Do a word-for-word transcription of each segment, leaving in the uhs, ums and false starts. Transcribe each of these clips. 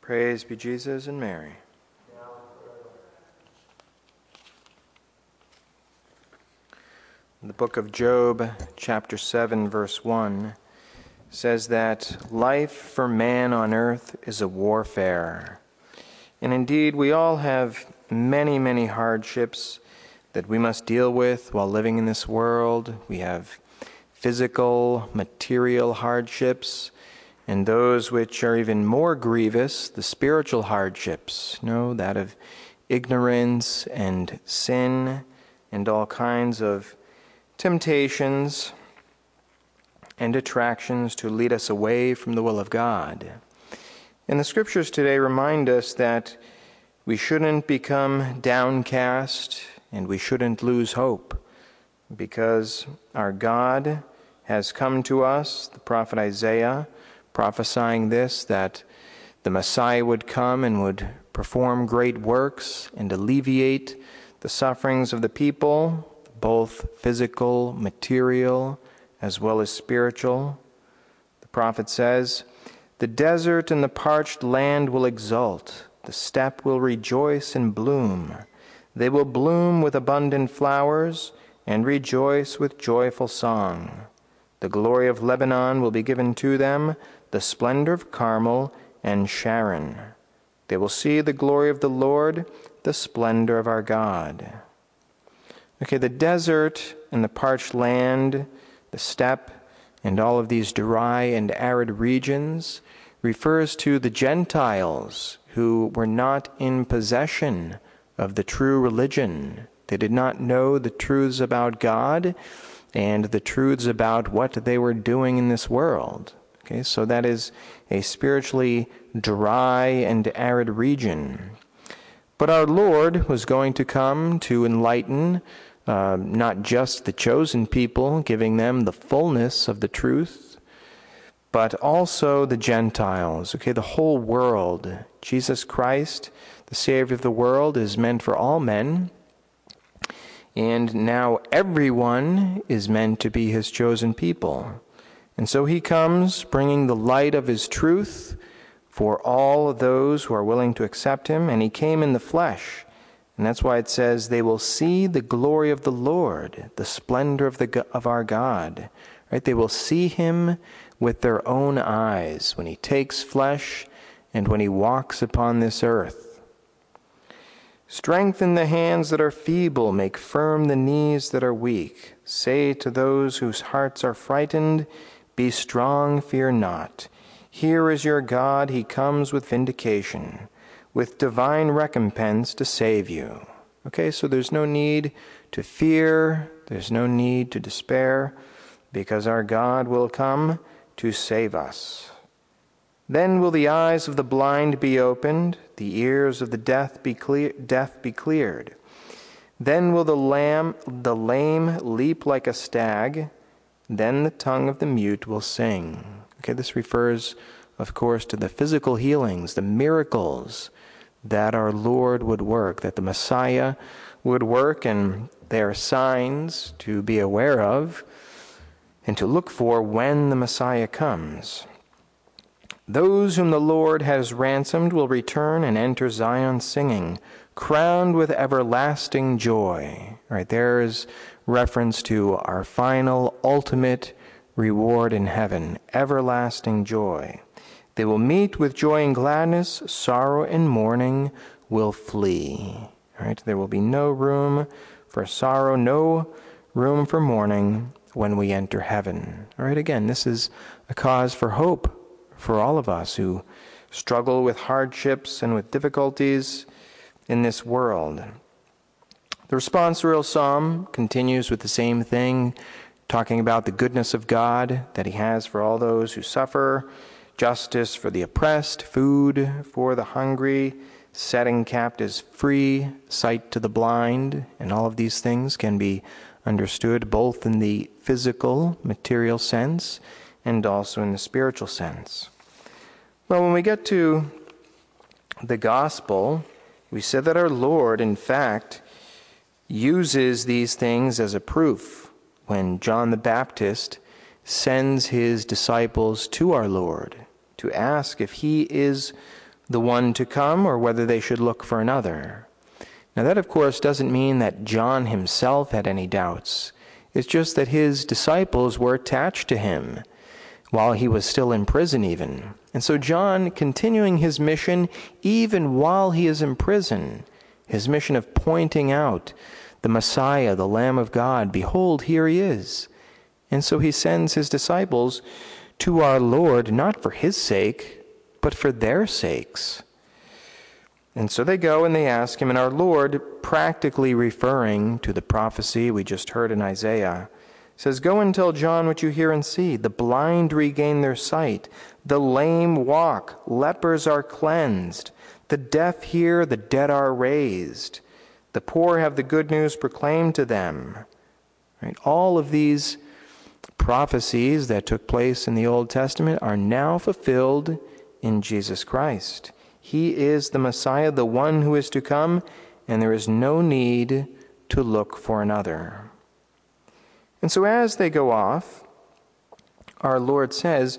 Praise be Jesus and Mary. The book of Job, chapter seven, verse one, says that life for man on earth is a warfare. And indeed, we all have many, many hardships that we must deal with while living in this world. We have physical, material hardships, and those which are even more grievous, the spiritual hardships, you know, that of ignorance and sin and all kinds of temptations and attractions to lead us away from the will of God. And the scriptures today remind us that we shouldn't become downcast and we shouldn't lose hope, because our God has come to us, the prophet Isaiah, prophesying this, that the Messiah would come and would perform great works and alleviate the sufferings of the people, both physical, material, as well as spiritual. The prophet says, "The desert and the parched land will exult. The steppe will rejoice and bloom. They will bloom with abundant flowers and rejoice with joyful song. The glory of Lebanon will be given to them, the splendor of Carmel and Sharon. They will see the glory of the Lord, the splendor of our God." Okay, the desert and the parched land, the steppe, and all of these dry and arid regions refers to the Gentiles who were not in possession of the true religion. They did not know the truths about God and the truths about what they were doing in this world. Okay, so that is a spiritually dry and arid region. But our Lord was going to come to enlighten uh, not just the chosen people, giving them the fullness of the truth, but also the Gentiles, okay, the whole world. Jesus Christ, the Savior of the world, is meant for all men, and now everyone is meant to be his chosen people. And so he comes bringing the light of his truth for all of those who are willing to accept him, and he came in the flesh. And that's why it says, they will see the glory of the Lord, the splendor of the of our God. Right? They will see him with their own eyes when he takes flesh and when he walks upon this earth. "Strengthen the hands that are feeble, make firm the knees that are weak. Say to those whose hearts are frightened, be strong, fear not. Here is your God, he comes with vindication, with divine recompense to save you." Okay, so there's no need to fear, there's no need to despair, because our God will come to save us. "Then will the eyes of the blind be opened, the ears of the deaf be, clear, deaf be cleared. Then will the, lamb, the lame leap like a stag, then the tongue of the mute will sing." Okay, this refers, of course, to the physical healings, the miracles that our Lord would work, that the Messiah would work, and they are signs to be aware of and to look for when the Messiah comes. "Those whom the Lord has ransomed will return and enter Zion singing, crowned with everlasting joy." All right, there is reference to our final, ultimate reward in heaven, everlasting joy. "They will meet with joy and gladness, sorrow and mourning will flee." All right, there will be no room for sorrow, no room for mourning when we enter heaven. All right, again, this is a cause for hope for all of us who struggle with hardships and with difficulties in this world. The responsorial psalm continues with the same thing, talking about the goodness of God that he has for all those who suffer, justice for the oppressed, food for the hungry, setting captives free, sight to the blind, and all of these things can be understood both in the physical, material sense and also in the spiritual sense. Well, when we get to the gospel, we said that our Lord, in fact, uses these things as a proof when John the Baptist sends his disciples to our Lord to ask if he is the one to come or whether they should look for another. Now that, of course, doesn't mean that John himself had any doubts. It's just that his disciples were attached to him while he was still in prison even. And so John, continuing his mission even while he is in prison, his mission of pointing out the Messiah, the Lamb of God, behold, here he is. And so he sends his disciples to our Lord, not for his sake, but for their sakes. And so they go and they ask him, and our Lord, practically referring to the prophecy we just heard in Isaiah, says, "Go and tell John what you hear and see. The blind regain their sight. The lame walk. Lepers are cleansed. The deaf hear. The dead are raised. The poor have the good news proclaimed to them." Right? All of these prophecies that took place in the Old Testament are now fulfilled in Jesus Christ. He is the Messiah, the one who is to come, and there is no need to look for another. And so as they go off, our Lord says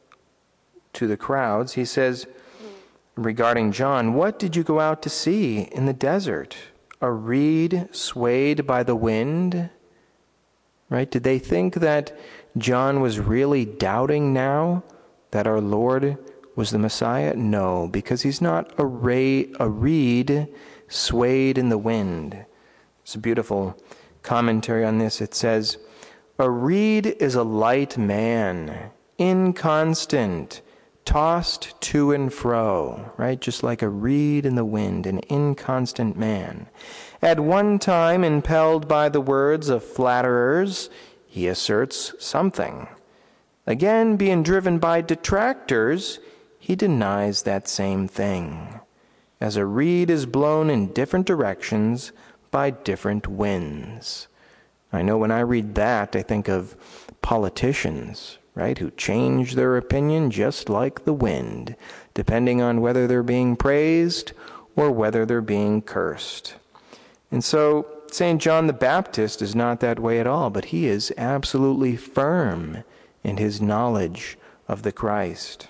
to the crowds, he says regarding John, "What did you go out to see in the desert? A reed swayed by the wind?" Right? Did they think that John was really doubting now that our Lord was the Messiah? No, because he's not a, ray, a reed swayed in the wind. It's a beautiful commentary on this. It says, "A reed is a light man, inconstant, tossed to and fro," right? Just like a reed in the wind, an inconstant man. "At one time impelled by the words of flatterers, he asserts something. Again, being driven by detractors, he denies that same thing. As a reed is blown in different directions by different winds." I know when I read that, I think of politicians, right, who change their opinion just like the wind, depending on whether they're being praised or whether they're being cursed. And so Saint John the Baptist is not that way at all, but he is absolutely firm in his knowledge of the Christ.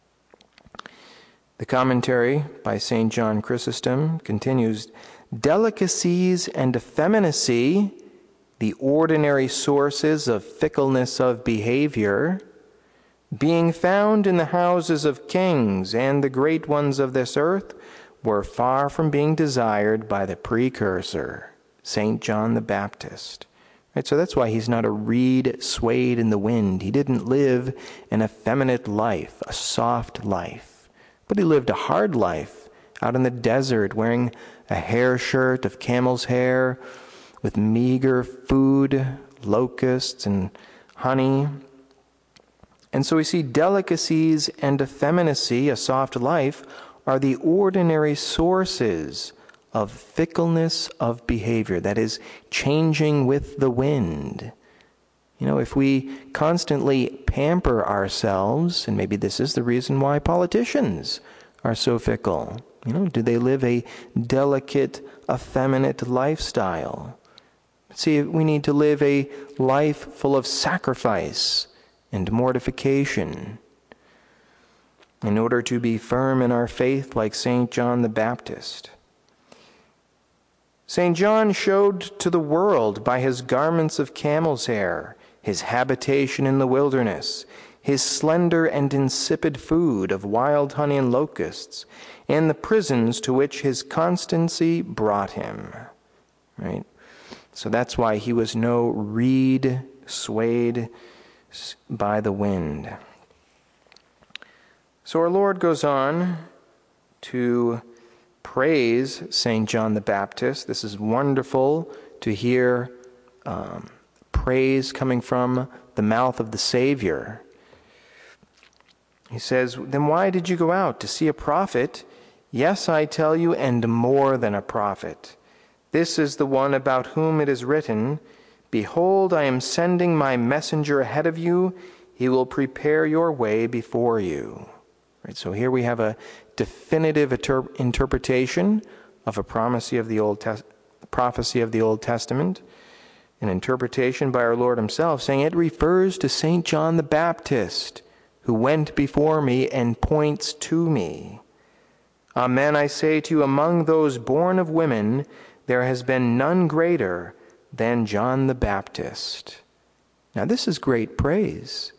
The commentary by Saint John Chrysostom continues, "Delicacies and effeminacy, the ordinary sources of fickleness of behavior, being found in the houses of kings and the great ones of this earth, were far from being desired by the precursor, Saint John the Baptist." Right, so that's why he's not a reed swayed in the wind. He didn't live an effeminate life, a soft life. But he lived a hard life out in the desert, wearing a hair shirt of camel's hair, with meager food, locusts and honey. And so we see delicacies and effeminacy, a soft life, are the ordinary sources of fickleness of behavior, that is, changing with the wind. You know, if we constantly pamper ourselves, and maybe this is the reason why politicians are so fickle, you know, do they live a delicate, effeminate lifestyle? See, we need to live a life full of sacrifice and mortification in order to be firm in our faith like Saint John the Baptist. Saint John showed to the world by his garments of camel's hair, his habitation in the wilderness, his slender and insipid food of wild honey and locusts, and the prisons to which his constancy brought him. Right? So that's why he was no reed swayed by the wind. So our Lord goes on to praise Saint John the Baptist. This is wonderful to hear um, praise coming from the mouth of the Savior. He says, "Then why did you go out? To see a prophet? Yes, I tell you, and more than a prophet. This is the one about whom it is written, 'Behold, I am sending my messenger ahead of you. He will prepare your way before you.'" Right, so here we have a definitive inter- interpretation of a prophecy of the Old Tes- prophecy of the Old Testament, an interpretation by our Lord himself, saying it refers to Saint John the Baptist, who went before me and points to me. Amen, I say to you, among those born of women, there has been none greater than John the Baptist. Now, this is great praise.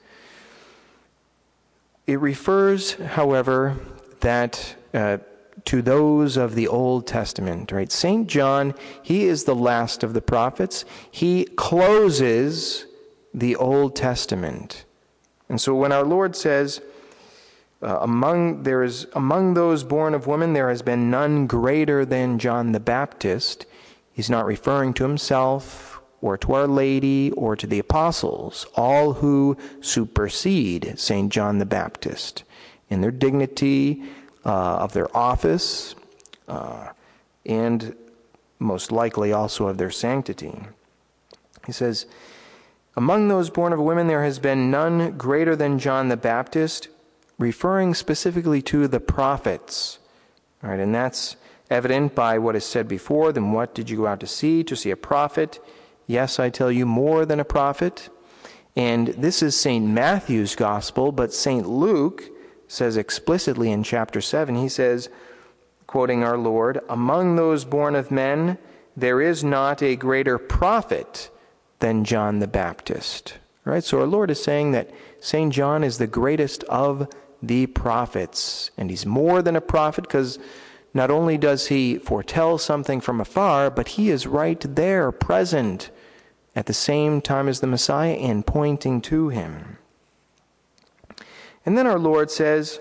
It refers, however, that uh, to those of the Old Testament, right? Saint John, he is the last of the prophets. He closes the Old Testament. And so when our Lord says, uh, among there is among those born of women, there has been none greater than John the Baptist, he's not referring to himself or to Our Lady or to the apostles, all who supersede Saint John the Baptist in their dignity uh, of their office uh, and most likely also of their sanctity. He says, among those born of women, there has been none greater than John the Baptist, referring specifically to the prophets. All right, and that's evident by what is said before. Then what did you go out to see? To see a prophet? Yes, I tell you, more than a prophet. And this is Saint Matthew's gospel, but Saint Luke says explicitly in chapter seven, he says, quoting our Lord, among those born of men, there is not a greater prophet than John the Baptist. Right? So our Lord is saying that Saint John is the greatest of the prophets. And he's more than a prophet because not only does he foretell something from afar, but he is right there, present at the same time as the Messiah and pointing to him. And then our Lord says,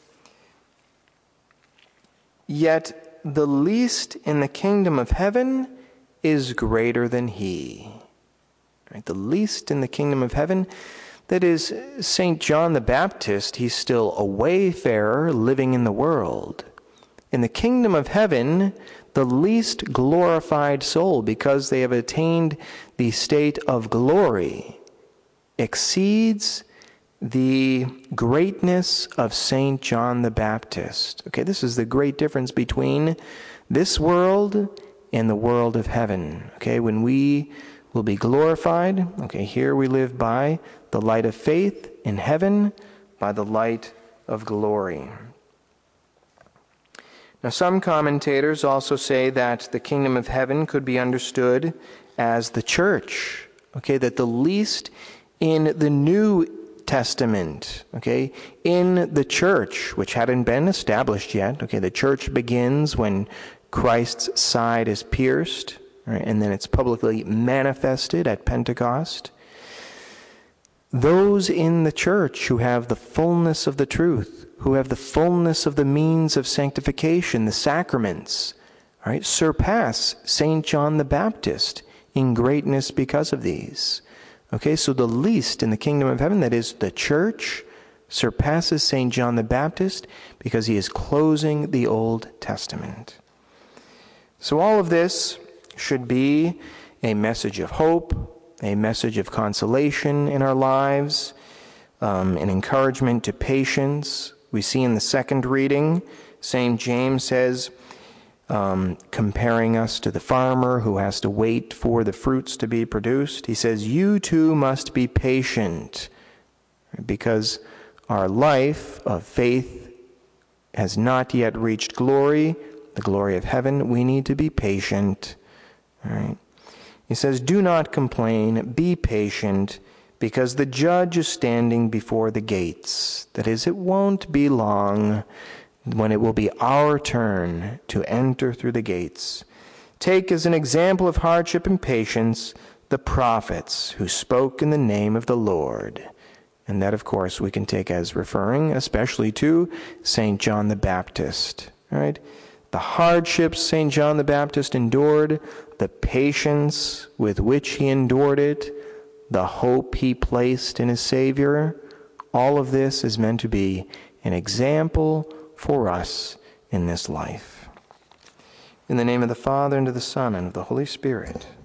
yet the least in the kingdom of heaven is greater than he. Right? The least in the kingdom of heaven, that is, Saint John the Baptist, he's still a wayfarer living in the world. In the kingdom of heaven, the least glorified soul, because they have attained the state of glory, exceeds the greatness of Saint John the Baptist. Okay, this is the great difference between this world and the world of heaven. Okay, when we will be glorified, okay, here we live by the light of faith, in heaven by the light of glory. Now, some commentators also say that the kingdom of heaven could be understood as the church, okay, that the least in the New Testament, okay, in the church, which hadn't been established yet, okay, the church begins when Christ's side is pierced, right, and then it's publicly manifested at Pentecost. Those in the church who have the fullness of the truth, who have the fullness of the means of sanctification, the sacraments, right, surpass Saint John the Baptist in greatness because of these. Okay, so the least in the kingdom of heaven, that is the church, surpasses Saint John the Baptist because he is closing the Old Testament. So all of this should be a message of hope, a message of consolation in our lives, um, an encouragement to patience. We see in the second reading, Saint James says, um, comparing us to the farmer who has to wait for the fruits to be produced, he says, you too must be patient, because our life of faith has not yet reached glory, the glory of heaven. We need to be patient. All right. He says, do not complain, be patient, because the judge is standing before the gates. That is, it won't be long when it will be our turn to enter through the gates. Take as an example of hardship and patience the prophets who spoke in the name of the Lord. And that, of course, we can take as referring especially to Saint John the Baptist. Right? The hardships Saint John the Baptist endured, the patience with which he endured it, the hope he placed in his Savior, all of this is meant to be an example for us in this life. In the name of the Father, and of the Son, and of the Holy Spirit.